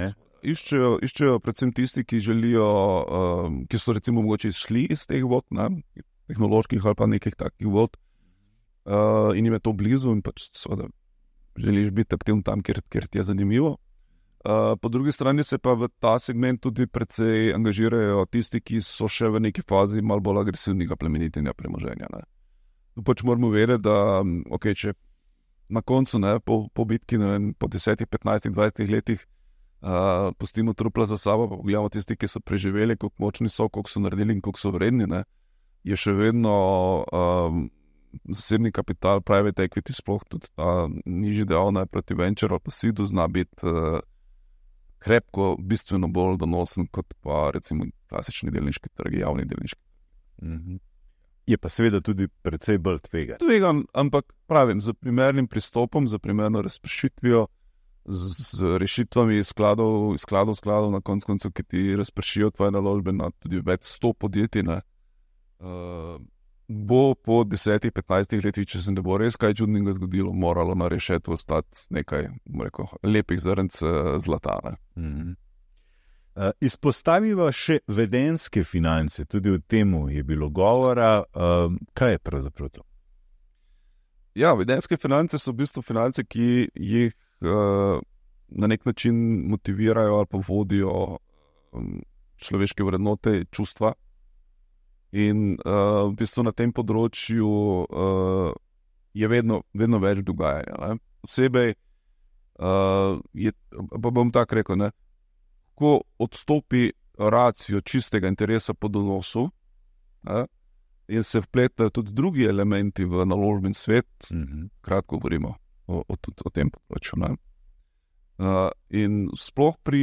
iščejo, iščejo predvsem tisti, ki želijo, uh, ki so recimo mogoče šli iz teh vod, ne, tehnoloških ali pa nekih takih vod, uh, in jim je to blizu in pač seveda želiš biti aktivn tam, kjer, kjer ti je zanimivo. Uh, po drugi strani se pa v ta segment tudi precej angažirajo tisti, ki so še v neki fazi malo bolj agresivnega plemenitenja premoženja. Ne. Tu pač moramo vedeti, da okay, če na koncu, ne, po, po bitki, ne, po desetih, petnajstih, dvajsetih letih uh, pustimo trupla za sabo, pa pogledamo tisti, ki so preživeli, koliko močni so, koliko so naredili in koliko so vredni, ne, je še vedno um, zasebni kapital, private equity, sploh tudi ta nižji del proti venture ali pa seedu zna biti uh, krepko, bistveno bolj donosen kot pa recimo klasični delniški trgi, javni delniški. Mhm. Je pa seveda tudi precej bolj tvegan. Tvegan, ampak pravim, z primernim pristopom, z primerno razpršitvijo, z, z rešitvami skladov, skladov, skladov na konc koncev, ki ti razpršijo tvoje naložbe na tudi več sto podjetij, ne, uh, bo po desetih, petnajstih letih, če se ne bo res kaj čudnega zgodilo, moralo na rešetu ostati nekaj, bom rekel, lepih zrnc zlata. Ne. Mhm. Uh, izpostaviva še vedenjske finance, tudi o tem je bilo govora. Uh, kaj je pravzaprav to? Ja, vedenjske finance so v bistvu finance, ki jih uh, na nek način motivirajo ali pa vodijo um, človeške vrednote, čustva. In uh, v bistvu na tem področju uh, je vedno, vedno več dogajanja. Ne? Posebej uh, je, pa bom tako rekel, ne, ko odstopi racijo čistega interesa po donosu, ne, in se vpletajo tudi drugi elementi v naložben svet, mm-hmm. kratko govorimo o, o, o tem področju. Ne. Uh, in sploh pri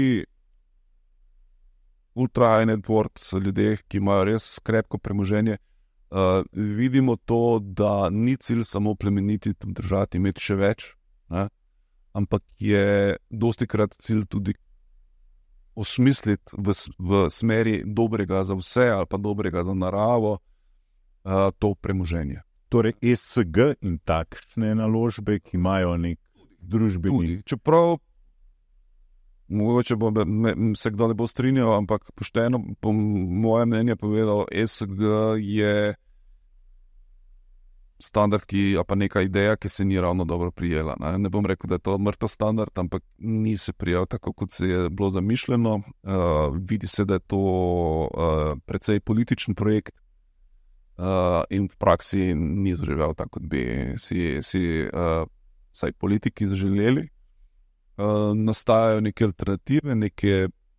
ultra high net worth ljudeh, ki imajo res krepko premoženje, uh, vidimo to, da ni cilj samo plemeniti, držati, imeti še več, ne, ampak je dostikrat cilj tudi osmisliti v, v smeri dobrega za vse ali pa dobrega za naravo uh, to premoženje. Torej E S G in takšne naložbe, ki imajo nek družbeni... Tudi, čeprav mogoče bo, me, se kdo ne bo strinjal, ampak pošteno po mojem mnenju povedal, E S G je standard, ki, a pa neka ideja, ki se ni ravno dobro prijela. Ne, ne bom rekel, da je to mrtev standard, ampak ni se prijel tako, kot se je bilo zamišljeno. Uh, vidi se, da je to uh, precej političen projekt uh, in v praksi ni zaživel tako, kot bi si, si uh, vsaj politiki zaželeli. Uh, nastajajo neke alternative, neke,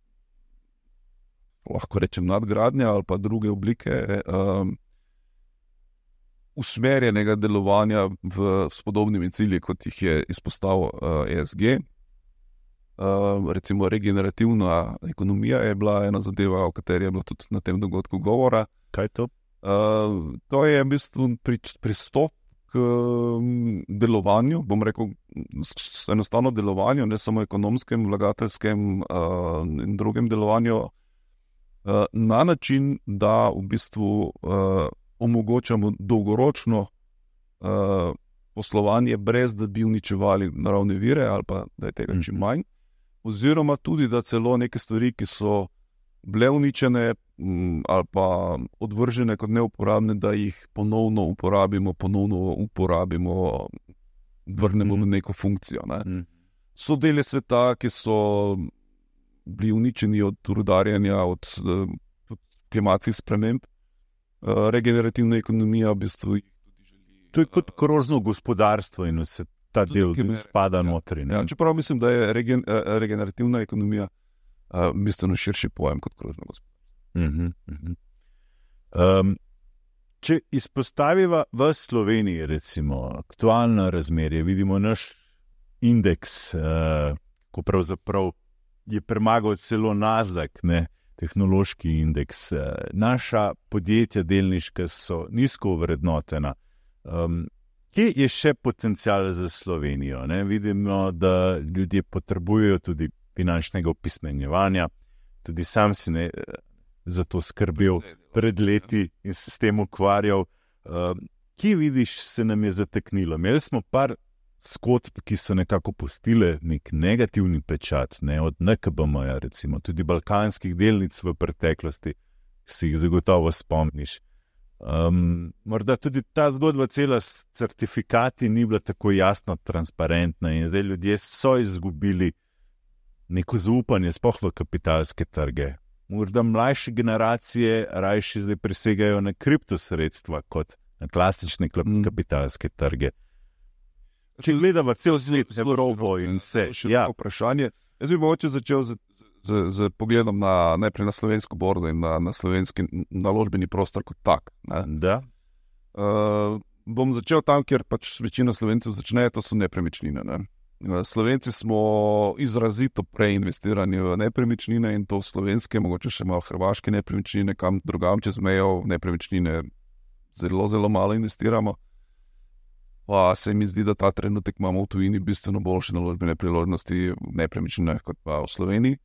lahko rečem, nadgradnje ali pa druge oblike uh, usmerjenega delovanja v spodobnimi cilji, kot jih je izpostavil uh, E S G. Uh, recimo regenerativna ekonomija je bila ena zadeva, o kateri je bilo tudi na tem dogodku govora. Kaj je to? Uh, to je v bistvu pri, pristop k um, delovanju, bom rekel, enostavno delovanju, ne samo ekonomskem, vlagateljskem uh, in drugem delovanju, uh, na način, da v bistvu uh, omogočamo dolgoročno uh, poslovanje, brez da bi uničevali naravne vire ali pa da je tega mm-hmm. čim manj, oziroma tudi, da celo neke stvari, ki so bile uničene m, ali pa odvržene kot neuporabne, da jih ponovno uporabimo, ponovno uporabimo, vrnemo mm-hmm. v neko funkcijo. Ne. Mm-hmm. So dele sveta, ki so bili uničeni od rudarjenja, od uh, klimatskih sprememb. Uh, regenerativna ekonomija v bistvu tudi želi... To je kot krožno gospodarstvo in vse ta del spada notri. Ja, čeprav mislim, da je regen, uh, regenerativna ekonomija uh, bistveno širši pojem kot krožno gospodarstvo. Uh-huh, uh-huh. Um, če izpostaviva v Sloveniji, recimo, aktualno razmerje, vidimo naš indeks, uh, ko pravzaprav je premagal celo Nasdaq, ne? Tehnološki indeks. Naša podjetja delniška so nizko ovrednotena. Um, kje je še potencial za Slovenijo? Ne? Vidimo, da ljudje potrebujejo tudi finančnega opismenjevanja. Tudi sam si ne za to skrbel pred leti in se s tem ukvarjal. Um, kje vidiš, se nam je zateknilo? Imeli smo par zgodb, ki so nekako pustile nek negativni pečat, ne, od N K B M-ja, recimo, tudi balkanskih delnic v preteklosti, si jih zagotovo spomniš. Um, morda tudi ta zgodba cela s certifikati ni bila tako jasno transparentna in zdaj ljudje so izgubili neko zaupanje sploh v kapitalske trge. Morda mlajše generacije rajši zdaj prisegajo na kriptosredstva kot na klasične kapitalske trge. Če gledamo cel svet, Evropo in vse. Ja. Vprašanje. Jaz bi mogoče začel z, z, z pogledom na, najprej na slovensko borzo in na, na slovenski naložbeni prostor kot tak. Da. Uh, bom začel tam, kjer pač večina Slovencev začne, to so nepremičnine. Ne? Slovenci smo izrazito preinvestirani v nepremičnine in to slovenske, mogoče še malo hrvaške nepremičnine, kam drugam čez mejo nepremičnine zelo, zelo malo investiramo. Pa se mi zdi, da ta trenutek imamo v tujini bistveno boljše naložbene priložnosti v nepremičninah kot pa v Sloveniji.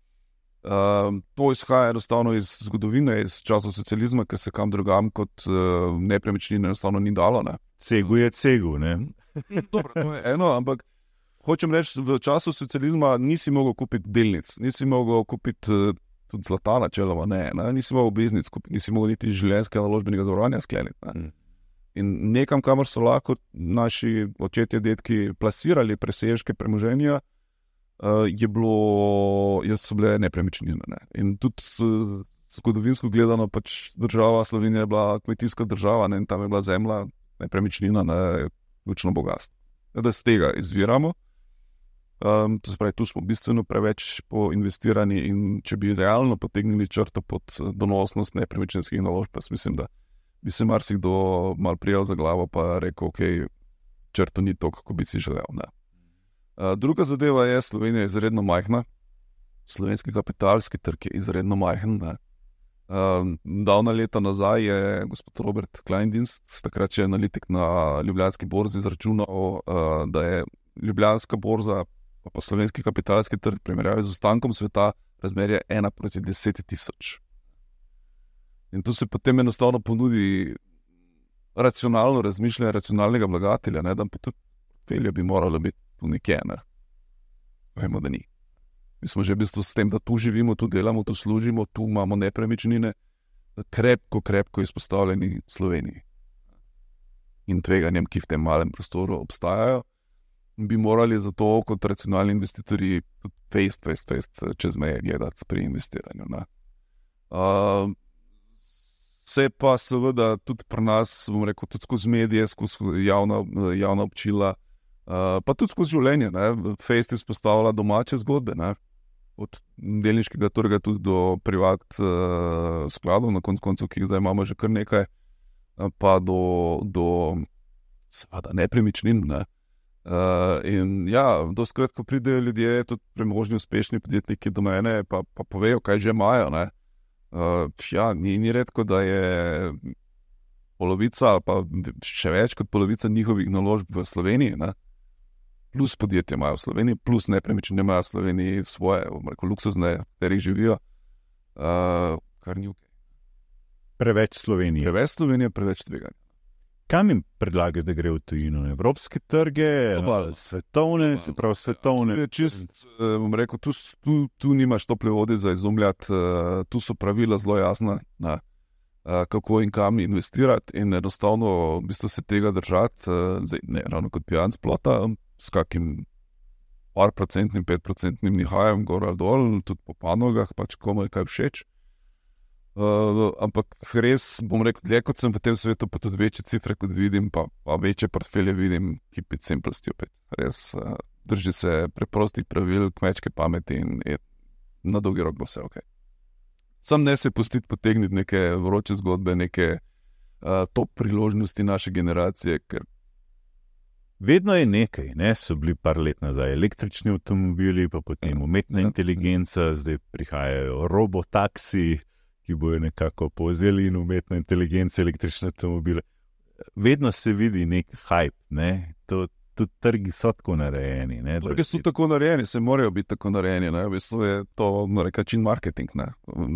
Uh, to izhaja enostavno iz zgodovine, iz časov socializma, ker se kam drugam kot uh, nepremičnine enostavno ni dalo. Ne? Cegu je cegu, ne? Dobro, to je eno, ampak hočem reči, v času socializma nisi mogel kupiti delnic, nisi mogel kupiti uh, tudi zlata načeloma, ne, ne, nisi mogel obveznic kupiti, nisi mogel niti življenjskega naložbenega zavarovanja skleniti. Ne. In nekam, kamor so lahko naši očetje, detki plasirali presežke premoženja, uh, je bilo, so bile nepremičnine. Ne. In tudi uh, zgodovinsko gledano, pač država Slovenija je bila kmetijska država, ne, in tam je bila zemlja, nepremičnina, ne, ključno bogatstvo. Da z tega izviramo. Um, to se pravi, tu smo bistveno preveč poinvestirani in če bi realno potegnili črto pod donosnost nepremičninskih naložb, pa mislim, da bi se marsikdo mal prijel za glavo pa rekel, ok, črto ni to, kako bi si želel. Ne. Uh, druga zadeva je, Slovenija je izredno majhna, slovenski kapitalski trg je izredno majhen. Ne. Uh, davna leta nazaj je gospod Robert Kleindienst, takrat še analitik na Ljubljanski borzi, izračunal, uh, da je Ljubljanska borza pa, pa slovenski kapitalski trg primerjavi z ostankom sveta razmerje ena proti deset tisoč. In tu se potem enostavno ponudi racionalno razmišljanje racionalnega vlagatelja, ne, da pa tudi portfelja bi moralo biti tu nekje. Ne. Vemo, da ni. Mi smo že v bistvu s tem, da tu živimo, tu delamo, tu služimo, tu imamo nepremičnine, krepko, krepko izpostavljeni Sloveniji. In tveganjem, ki v tem malem prostoru obstajajo, bi morali zato kot racionalni investitorji tudi face, face, face čez meje gledati pri investiranju. Ne. Uh, se pa seveda tudi pri nas, bom rekel, tudi skozi medije, skozi javna, javna občila, uh, pa tudi skozi življenje, ne, face izpostavlja domače zgodbe, ne, od delniškega trga tudi do privat uh, skladov, na koncu koncev, ki jih zdaj imamo že kar nekaj, pa do, do seveda nepremičnin, ne. Uh, in ja, doskrat, ko pridejo ljudje, tudi premožni, uspešni podjetniki do mene, pa, pa povejo, kaj že imajo, ne. Uh, ja, ni, ni redko, da je polovica ali pa še več kot polovica njihovih naložb v Sloveniji, ne. Plus podjetje imajo v Sloveniji, plus nepremičnine imajo v Sloveniji svoje, rekel, luksuzne, v katerih živijo, uh, kar ni ok. Preveč Slovenije. Preveč Slovenije, preveč tveganja. Kam jim predlagaš, da gre v tujino? Evropske trge, Obal. svetovne, se pravi svetovne? Ja, čist, bom rekel, tu, tu, tu nimaš tople vode za izumljati, tu so pravila zelo jasna, na, kako in kam investirati in enostavno v bistvu se tega držati, zdaj, ne ravno kot pijanc plota, s kakim par procentnim, pet procentnim nihajem gor ali dol, tudi po panogah, pač komu je kaj všeč. Uh, ampak res, bom rekel, dlje kot sem v tem svetu, pa tudi večje cifre kot vidim, pa, pa večje portfelje vidim, keep it simple, stupid. Res, uh, drži se preprostih pravil, kmečke pameti in je, na dolgi rok bo vse ok. Sam ne se pustiti potegniti neke vroče zgodbe, neke uh, top priložnosti naše generacije, ker vedno je nekaj, ne, so bili par let nazaj električni avtomobili, pa potem umetna inteligenca, zdaj prihajajo robotaksi, ki bojo nekako povzeli in umetna inteligenca, električne avtomobile. Vedno se vidi nek hype, ne? To, tudi trgi so tako narejeni. Ne? Trgi so tako narejeni, se morajo biti tako narejeni. Ne? V bistvu je to rekačin marketing. Ne?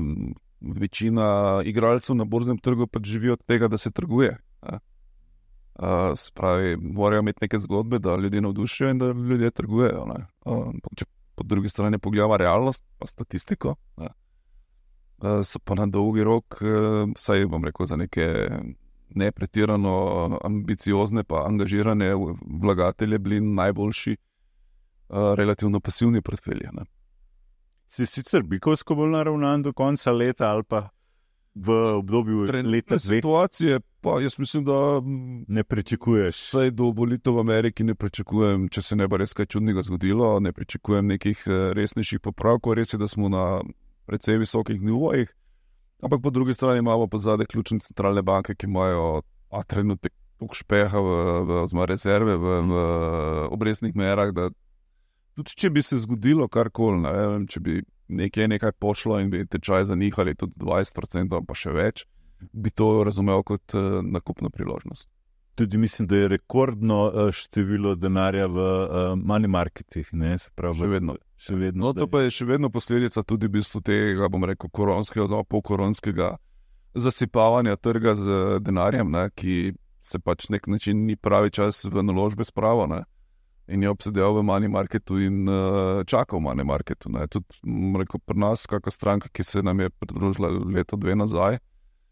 Večina igralcev na borznem trgu pa živi od tega, da se trguje. Ne? Uh, se pravi, morajo imeti neke zgodbe, da ljudje navdušijo in da ljudje trgujejo. Uh, če po drugi strani pogledamo realnost, pa statistiko, ne? Uh, so pa na dolgi rok, uh, saj bom rekel, za neke nepretirano ambiciozne pa angažirane vlagatelje bili najboljši uh, relativno pasivni portfelji. Ne? Si sicer bikovsko bolj naravnan do konca leta ali pa v obdobju leta dveh? Situacije pa jaz mislim, da ne pričakuješ. Vsaj do volitev v Ameriki ne pričakujem, če se ne bo res kaj čudnega zgodilo, ne pričakujem nekih resnejših popravkov. Res je, da smo na precej visokih nivojih, ampak po drugi strani imamo pa zadaj ključne centralne banke, ki imajo a trenutek toliko špeha v, v, v rezerve, v, v obrestnih merah, da tudi če bi se zgodilo karkoli, ne vem, če bi nekaj nekaj pošlo in bi tečaj zanihali tudi dvajset procentov pa še več, bi to razumel kot uh, nakupno priložnost. Tudi mislim, da je rekordno uh, število denarja v uh, money marketih, ne, se pravi. Še vedno. Še vedno no, to pa je še vedno posledica tudi v bistvu tega, bom rekel, koronskega oziroma polkoronskega zasipavanja trga z denarjem, ne, ki se pač nek način ni pravi čas v naložbe spravo, ne. In je obsedel v money marketu in uh, čakal v money marketu. Ne. Tudi, rekel, pri nas, kakšna stranka, ki se nam je pridružila leto, dve nazaj,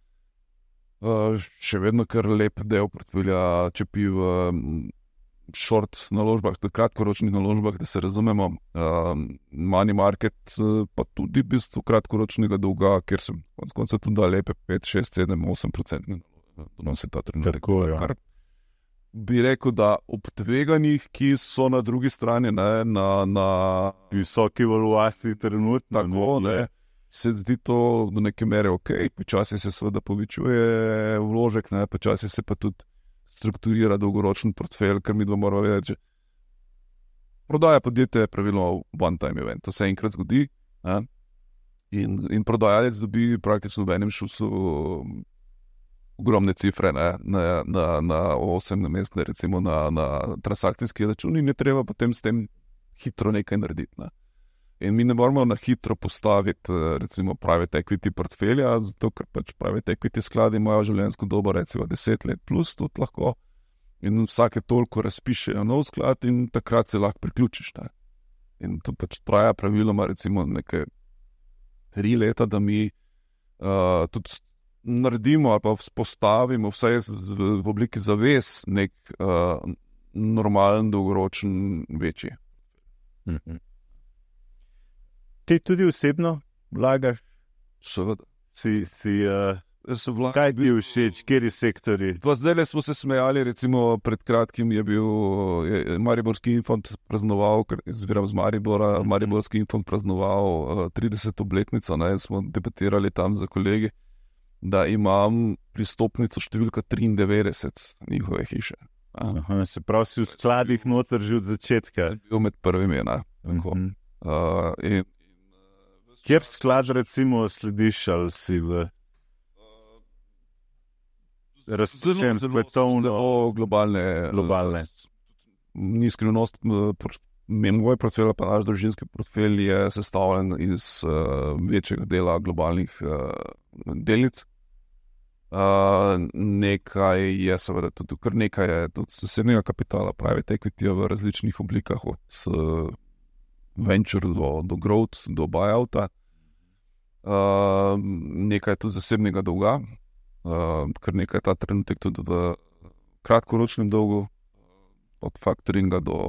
uh, še vedno kar lep del portfelja čepi v um, short naložbah, kratkoročnih naložbah, da se razumemo. Uh, money market uh, pa tudi v bistvu kratkoročnega dolga, kjer se konec konca tudi da lepe pet, šest, sedem, osem procentne donosi ta trenutek. Tako, ja. Kar bi rekel, da ob tveganjih, ki so na drugi strani, ne, na, na visoki valuaciji trenutno, tako, ne, se zdi to do neke mere ok, počasi se seveda povečuje vložek, ne, počasi se pa tudi strukturira dolgoročen portfelj, ker mi dva moramo vedeti, že prodaja podjetja je pravilno one time event, to se enkrat zgodi, ne, in, in prodajalec dobi praktično v enem šusu ogromne cifre, ne, na, na, na osem namestne, recimo na, na transakcijski račun in je treba potem s tem hitro nekaj narediti. Ne. In mi ne moramo na hitro postaviti recimo private equity portfelja, zato ker pač private equity skladi imajo življenjsko dobo recimo deset let plus tudi lahko in vsake toliko razpišejo nov sklad in takrat se lahko priključiš. Ne. In to pač traja praviloma recimo nekaj tri leta, da mi uh, tudi naredimo ali pa vzpostavimo vsaj v, v obliki zavez nek uh, normalen, dolgoročen, večji. Mm-hmm. Ti tudi osebno vlagaš? Seveda. Si, si, uh, vlaga, kaj ti všeč, kjeri sektori? Pa zdaj smo se smejali, recimo pred kratkim je bil je, Mariborski infond praznoval, ker izviram z Maribora, mm-hmm. Mariborski infond praznoval uh, trideseto obletnico, ne, smo debatirali tam za kolegi, da imam pristopnico številka triindevetdeset njihove hiše. Aha, se pravi, si v skladih noter že od začetka. Bil med prvimi, ne. Mm-hmm. Uh, in, in, Kjer sklad recimo slediš, ali si v različnem svetovno? Zelo globalne. globalne. Ni skrivnost, moj portfelj pa naš družinski portfelj je sestavljen iz uh, večjega dela globalnih uh, delnic. Uh, nekaj je seveda tudi, kar nekaj je tudi zasebnega kapitala, private equity v različnih oblikah, od uh, venture do, do growth, do buyouta. Uh, nekaj je tudi zasebnega dolga, uh, kar nekaj je ta trenutek tudi v kratkoročnem dolgu, od faktoringa do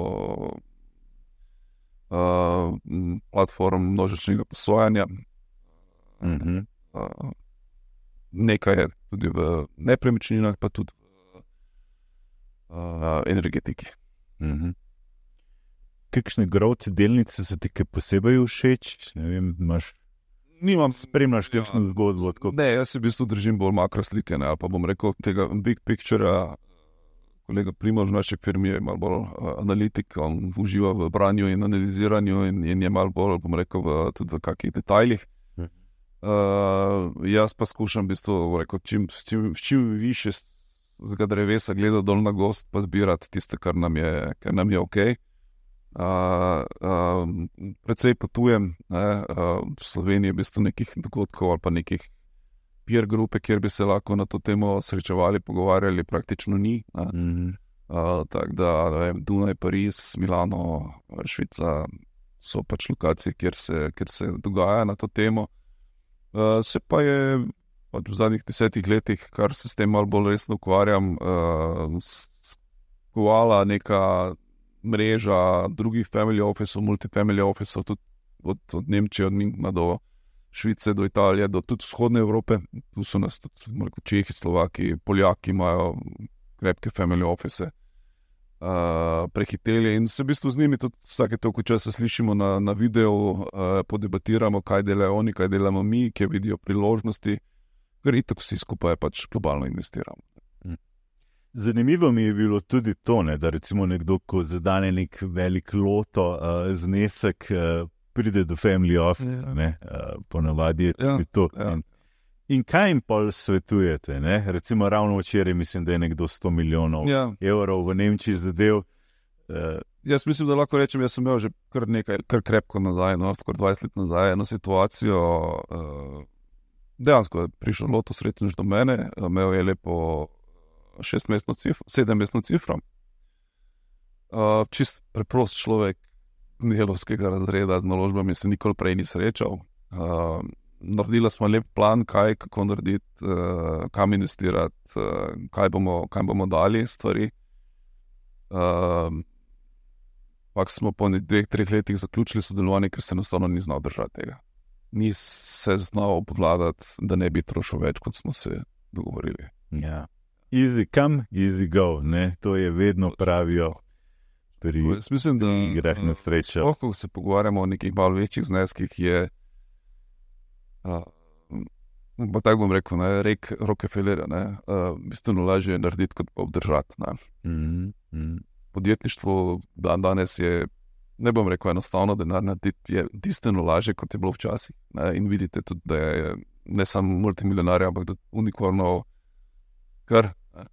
Uh, platform množičnega posojanja. Mm-hmm. Uh, nekaj je tudi v nepremičninah, pa tudi v uh, energetiki. Mm-hmm. Kakšne growth delnice so ti kaj posebej všeč? Ne vem, imaš, Nimam, spremljaš kakšno ja, zgodbo? Tako. Ne, jaz se v bistvu držim bolj makroslike, ne, ali pa bom rekel tega big picture. Kolega Primož v naši firmi je malo bolj uh, analitik, on uživa v branju in analiziranju in, in je malo bolj, bom rekel, v, tudi v kakih detajlih. Uh, jaz pa skušam v bistvu, rekel, čim, čim, čim više z drevesa gledati dol na gost, pa zbirati tiste, kar nam je, kar nam je ok. Uh, uh, predvsej potujem, ne, uh, v Sloveniji je v bistvu nekih dogodkov ali pa nekih peer grupe, kjer bi se lahko na to temo srečevali, pogovarjali, praktično ni. Mm. Uh, tako da, ne vem, Dunaj, Pariz, Milano, Švica so pač lokacije, kjer se, kjer se dogaja na to temo. Uh, se pa je pač v zadnjih desetih letih, kar se s tem malo bolj resno ukvarjam, uh, skovala neka mreža drugih family officeov, multifamily officeov, tudi od, od Nemčije, od Münchna do Švice, do Italije, do tudi vzhodne Evrope. Tu so nas tudi Čehi, Slovaki, Poljaki imajo krepke family office uh, prehiteli in se v bistvu z njimi tudi vsake toliko časa slišimo na, na videu, uh, podebatiramo, kaj delajo oni, kaj delamo mi, kje vidijo priložnosti, ker itak vsi skupaj pač globalno investiramo. Zanimivo mi je bilo tudi to, ne, da recimo nekdo, ko zadane nek velik loto uh, znesek, uh, pride do family office, ja. uh, ponavadi je tudi ja, to. Ja. In, in kaj jim pol svetujete? Ne? Recimo ravno včeraj mislim, da je nekdo sto milijonov ja. evrov v Nemčiji zadev. Uh, jaz mislim, da lahko rečem, jaz sem imel že kar nekaj, kar krepko nazaj, no, skoraj dvajset let nazaj, eno situacijo, uh, dejansko je prišel loto srečnež do mene, imel je lepo šestmestno cifro, sedemmestno cifro. Uh, čist preprost človek delovskega razreda z naložbami se nikoli prej ni srečal. Uh, naredila smo lep plan, kaj, kako narediti, uh, kam investirati, uh, kaj, bomo, kaj bomo dali stvari. Uh, pak smo po dveh, treh letih zaključili sodelovanje, ker se enostavno ni znal držati tega. Ni se znal obvladati, da ne bi trošil več, kot smo se dogovorili. Ja. Easy come, easy go, ne? To je vedno pravijo pri mislim, da, igrah na srečo. Sploh, ko se pogovarjamo o nekih malo večjih zneskih, je, uh, pa tako bom rekel, ne, rek Rockefellerja, ne, uh, bistveno lažje je narediti, kot pa obdržati. Ne. Mm, mm. Podjetništvo dan danes je, ne bom rekel enostavno, denar narediti je bistveno lažje, kot je bilo včasih. Ne, in vidite tudi, da je ne samo multimilionarja, ampak tudi unikornov, kar,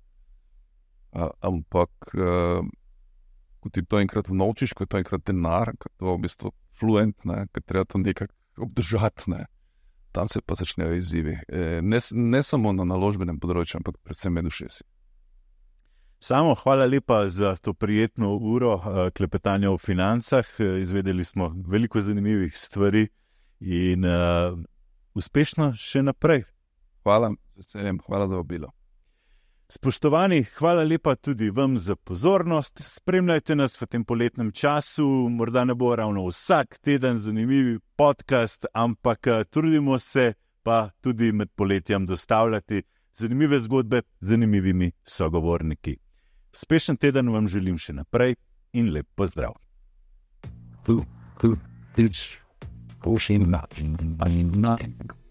uh, ampak uh, ko ti to enkrat vnovčiš, ko je to enkrat denar, ko je to v bistvu fluent, ne, ko treba to nekako obdržati, ne, tam se pa začnejo izzivi. E, ne, ne samo na naložbenem področju, ampak predvsem med ušesi. Samo, hvala lepa za to prijetno uro uh, klepetanja o financah. Izvedeli smo veliko zanimivih stvari in uh, uspešno še naprej. Hvala, z veseljem, hvala za vabilo. Spoštovani, hvala lepa tudi vam za pozornost. Spremljajte nas v tem poletnem času, morda ne bo ravno vsak teden zanimivi podcast, ampak trudimo se pa tudi med poletjem dostavljati zanimive zgodbe z zanimivimi sogovorniki. Uspešen teden vam želim še naprej in lep pozdrav. Tu, tu, tič, pošim, nothing, nothing.